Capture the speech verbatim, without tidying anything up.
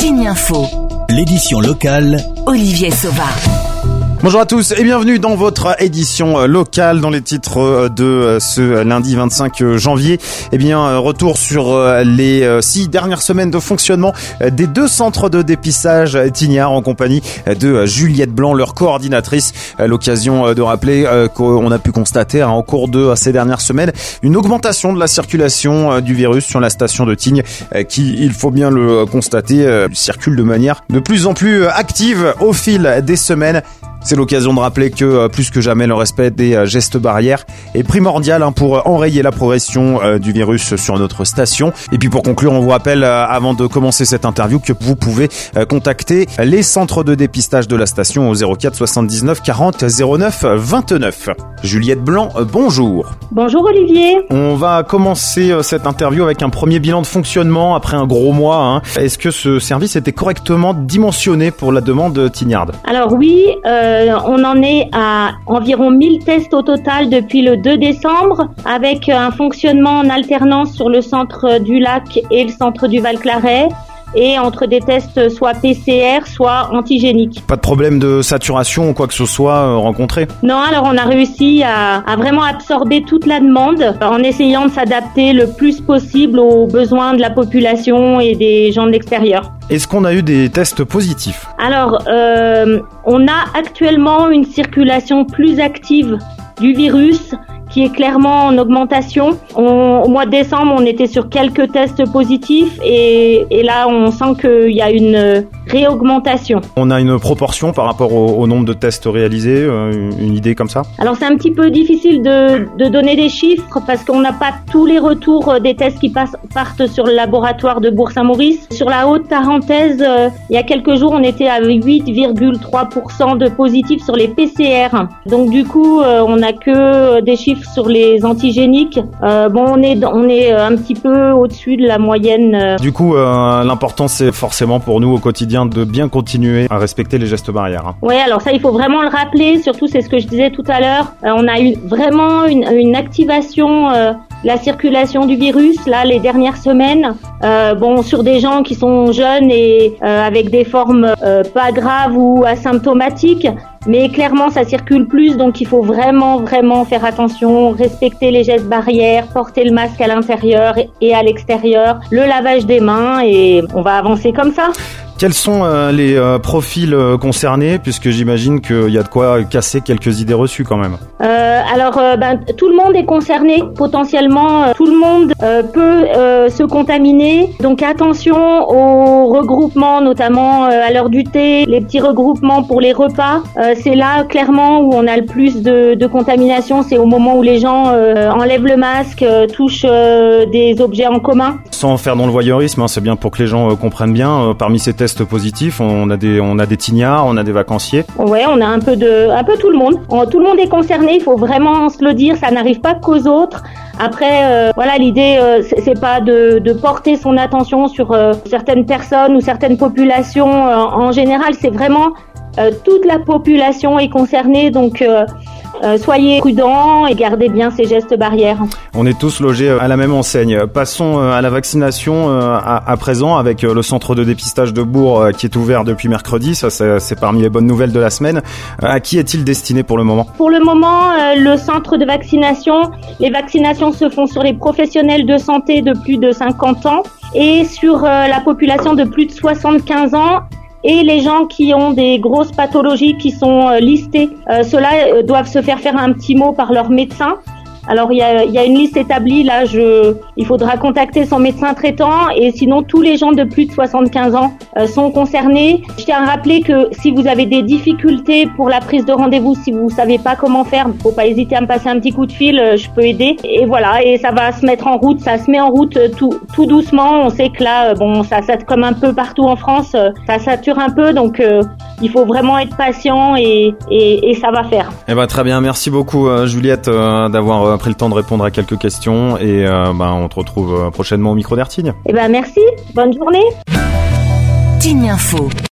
Tignes Info, l'édition locale, Olivier Sauva. Bonjour à tous et bienvenue dans votre édition locale. Dans les titres de ce lundi vingt-cinq janvier, eh bien retour sur les six dernières semaines de fonctionnement des deux centres de dépistage Tignard en compagnie de Juliette Blanc, leur coordinatrice. L'occasion de rappeler qu'on a pu constater en cours de ces dernières semaines une augmentation de la circulation du virus sur la station de Tignes qui, il faut bien le constater, circule de manière de plus en plus active au fil des semaines. C'est l'occasion de rappeler que plus que jamais le respect des gestes barrières est primordial pour enrayer la progression du virus sur notre station. Et puis pour conclure, on vous rappelle avant de commencer cette interview que vous pouvez contacter les centres de dépistage de la station au zéro quatre soixante-dix-neuf quarante zéro neuf vingt-neuf. Juliette Blanc, bonjour. Bonjour Olivier. On va commencer cette interview avec un premier bilan de fonctionnement après un gros mois. Hein. Est-ce que ce service était correctement dimensionné pour la demande tignarde ? Alors oui, euh, on en est à environ mille tests au total depuis le deux décembre, avec un fonctionnement en alternance sur le centre du Lac et le centre du Val-Claret, et entre des tests soit P C R, soit antigéniques. Pas de problème de saturation ou quoi que ce soit euh, rencontré ? Non, alors on a réussi à, à vraiment absorber toute la demande en essayant de s'adapter le plus possible aux besoins de la population et des gens de l'extérieur. Est-ce qu'on a eu des tests positifs ? Alors, euh, on a actuellement une circulation plus active du virus qui est clairement en augmentation. On, au mois de décembre, on était sur quelques tests positifs et, et là, on sent qu'il y a une réaugmentation. On a une proportion par rapport au, au nombre de tests réalisés, euh, une idée comme ça ? Alors, c'est un petit peu difficile de, de donner des chiffres parce qu'on n'a pas tous les retours des tests qui passent, partent sur le laboratoire de Bourg-Saint-Maurice. Sur la Haute-Tarentaise, euh, il y a quelques jours, on était à huit virgule trois pour cent de positifs sur les P C R. Donc, du coup, euh, on n'a que des chiffres sur les antigéniques. Euh, bon, on est on est un petit peu au-dessus de la moyenne. Du coup, euh, l'important c'est forcément pour nous au quotidien de bien continuer à respecter les gestes barrières. Hein. Ouais, alors ça il faut vraiment le rappeler. Surtout, c'est ce que je disais tout à l'heure. Euh, on a eu vraiment une, une activation euh, de la circulation du virus là les dernières semaines. Euh, bon, sur des gens qui sont jeunes et euh, avec des formes euh, pas graves ou asymptomatiques. Mais clairement, ça circule plus, donc il faut vraiment, vraiment faire attention, respecter les gestes barrières, porter le masque à l'intérieur et à l'extérieur, le lavage des mains, et on va avancer comme ça. Quels sont euh, les euh, profils euh, concernés, puisque j'imagine qu'il y a de quoi casser quelques idées reçues quand même. Euh, alors, euh, ben, tout le monde est concerné, potentiellement, euh, tout le monde euh, peut euh, se contaminer. Donc attention aux regroupements, notamment euh, à l'heure du thé, les petits regroupements pour les repas. Euh, c'est là clairement où on a le plus de, de contamination, c'est au moment où les gens euh, enlèvent le masque, euh, touchent euh, des objets en commun. Sans faire dans le voyeurisme, hein, c'est bien pour que les gens euh, comprennent bien. Euh, parmi ces tests positifs, on a des on a des tignards, on a des vacanciers. Ouais, on a un peu de un peu tout le monde. On, tout le monde est concerné. Il faut vraiment se le dire. Ça n'arrive pas qu'aux autres. Après, euh, voilà, l'idée, euh, c'est, c'est pas de, de porter son attention sur euh, certaines personnes ou certaines populations. Euh, en général, c'est vraiment euh, toute la population est concernée. Donc euh, Euh, soyez prudents et gardez bien ces gestes barrières. On est tous logés à la même enseigne. Passons à la vaccination à, à présent avec le centre de dépistage de Bourg qui est ouvert depuis mercredi. Ça, c'est, c'est parmi les bonnes nouvelles de la semaine. À qui est-il destiné pour le moment ? Pour le moment, euh, le centre de vaccination, les vaccinations se font sur les professionnels de santé de plus de cinquante ans et sur euh, la population de plus de soixante-quinze ans. Et les gens qui ont des grosses pathologies qui sont euh, listées, euh, ceux-là euh, doivent se faire faire un petit mot par leur médecin. Alors il y a, il y a une liste établie, là je, il faudra contacter son médecin traitant et sinon tous les gens de plus de soixante-quinze ans euh, sont concernés. Je tiens à rappeler que si vous avez des difficultés pour la prise de rendez-vous, si vous savez pas comment faire, faut pas hésiter à me passer un petit coup de fil, euh, je peux aider. Et voilà, et ça va se mettre en route, ça se met en route euh, tout, tout doucement. On sait que là, euh, bon, ça, ça comme un peu partout en France, euh, ça sature un peu, donc euh, il faut vraiment être patient et, et, et ça va faire. Eh ben très bien, merci beaucoup euh, Juliette euh, d'avoir euh, pris le temps de répondre à quelques questions et euh, ben, on te retrouve euh, prochainement au micro d'Air Tignes. Eh ben merci, bonne journée. Tignes Info.